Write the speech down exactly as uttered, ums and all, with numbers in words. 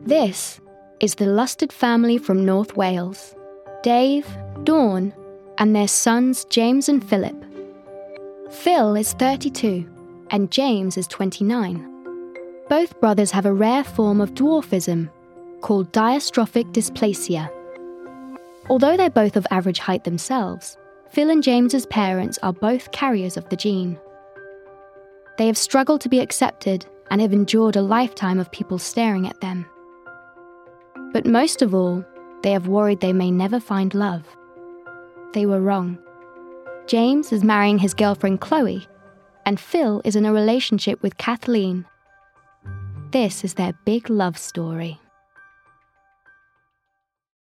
This is the Lusted family from North Wales. Dave, Dawn, and their sons James and Philip. Phil is thirty-two, and James is twenty-nine. Both brothers have a rare form of dwarfism called diastrophic dysplasia. Although they're both of average height themselves, Phil and James's parents are both carriers of the gene. They have struggled to be accepted and have endured a lifetime of people staring at them. But most of all, they have worried they may never find love. They were wrong. James is marrying his girlfriend Chloe, and Phil is in a relationship with Kathleen. This is their big love story.